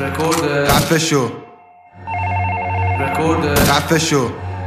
خفه شو خفه شو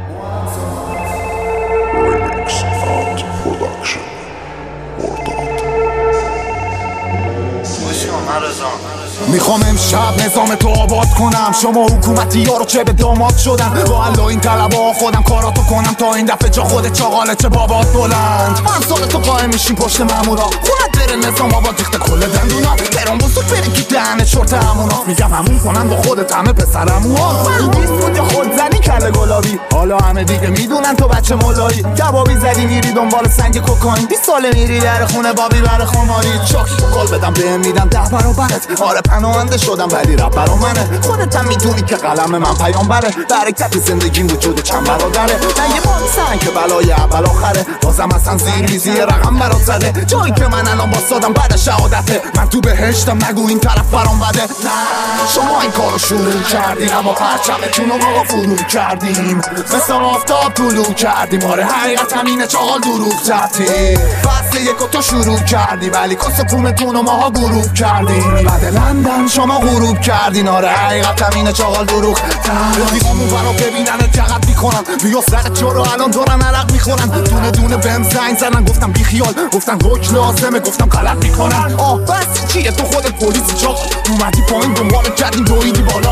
میخوام امشب نظام تو آباد کنم. شما حکومتی ها رو چه به داماد شدن، با الله این طلبا خودم کاراتو کنم تا این دفعه جا خودت چاقاله چه بابات بلند. من سال تو قایم میشیم پشت مامورا، خونت بره نظام آباد ریخته کل دندونا. تهران بزرگ بری که دهنه چرت همونا. میگم همون کنن با خودت همه پسرموها. من 20 بود خود زنی کله گلابی، حالا همه دیگه میدونن تو بچه مولایی. کبابی زدی میری دنبال سنگ کوکائین، 20 ساله میری در خونه بابی بر خماری. چاکی کل بدم بهم میدم 10 برابرت. آره پناهنده شدم ولی رپ برا منه. خودت هم میدونی که قلم من پیامبره. برکت زندگیم وجود چند برادره. نه یه بانسن که بلای اول آخره. بازم اصلا زیر میزی رقم برات زده. جایی که من الان باستادم بعد شهادته. من تو بهشتم نگو این طرف برام بده. نه شما این کارو شروع کردین، اما پرچمتون رو ما فرو کردیم. مثل آفتاب طلوع کردیم. آره حقیقت همینه چاقال دروغ زدی. فصل یکو تو شروع کردی ولی کس پومتون رو ماها گروه کردیم. بعد لندن شما غروب کردین. آره حقیقت همینه چاقال دروغ رفیقامون برا ببینن جغت میکنن. بیا سر چرا الان دارن عرق میخورن. دونه دونه بهم زنگ زدن گفتم بی خیال. گفتن حکم لازمه گفتم غلط میکنن. بس چیه تو خودت پلیسی چاق اومدی پایین دنبالت کردیم دویدی بالا.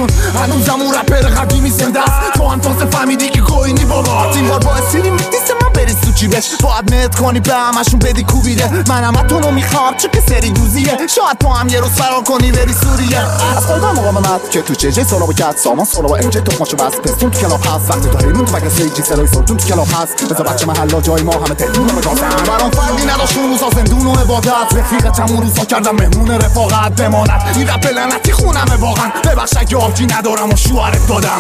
هنوزمون رپر قدیمی زنده است. تو هم تازه فهمیدی که گوینی بالا. این بار باعث شدیم دیست من بری سوچی بش. باید نت کنی به همشون بدی کوبیده. من همتونو میخوام چون که سری دوزیه. شاید تو هم یه روز فرار کنی بری سوریه. از خودم مقاومت که تو چه سالا با کت سامان سالا با امجه تو ماشو بس پستون تو کلاف هست. وقتی تو هیرون تو مگه سیجی سلای سلطون تو کلاف هست. بذار بچه محلا جای ما همه تلون رو بگازن. برام فرقی نداشت اون روزا زندون و عبادت. رفیقت همون روزا کردم مهمون رفاقت بماند. این رپ لعنتی خونمه واقعا. ببخش اگه آبجی ندارم و شوهرت دادم.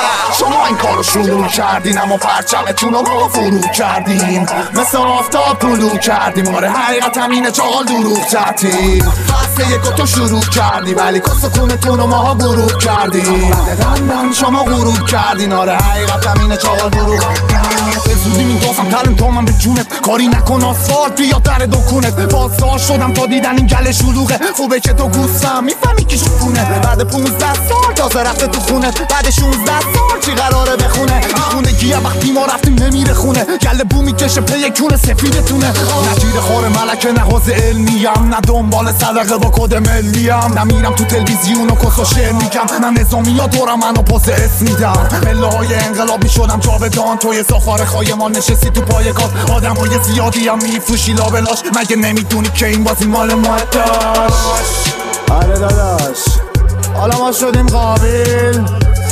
شما این کارو شروع کردین اما پرچمتون رو ما فرو کردیم. مثل آفتاب طلوع کردیم. آره حقیقت همینه چاقال دروغ زدی. فصل یکو تو شروع کردی ولی کس کونتون رو ماها گروه کردیم. بعد لندن شما غروب کردین. آره حقیقت همینه چاقال دروغ. به زودی میدازم تلم تا من به جونت. کاری نکن آسفالت بیا در دکونت. بازدار شدم تا دیدن این گل شلوغه. خوبه که تو گوستم میفهمی کی شکونه. بعد 15 سال تازه رفته تو خونت. بعد 16 سال چی قراره بخونه. خونگیه وقتی ما رفتیم نمیره خونه. گل بو میکشه پی کونه سفیدتونه. نجیر خور ملکه نهاز علمیم. نه دنبال صدقه با کد ملیم. نمیرم تو تلویزیون و کس و شعر میگم. من نظامی ها دورم منو پاس اسم میدم. پله های انقلاب میشدم جاودان. توی زاخار خای ما نشستی تو پایگاه. آدم های زیادی هم میفروشی لابلاش. مگه نمیدونی که این بازی مال ما داشت. آره داداش حالا ما شدیم قابل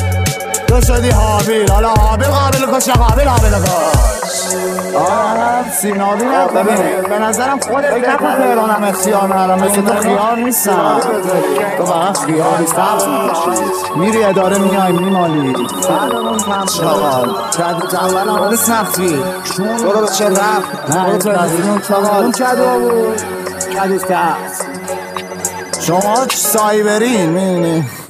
تو شدی حابیل. حالا حابیل قابل کش قابل حابیل کش. سینابی نه ببینه به نظرم خودت فکر نکن تهرانم اختیار ندارم. مثل تو خیار نیستم. تو فقط خیار نیست میری اداره میای میمالی چاقال اول آمده سختی برو به چه رفت برو تلویزیون چاقال کدو بود کدوست که هست. شما سایبرین میبینی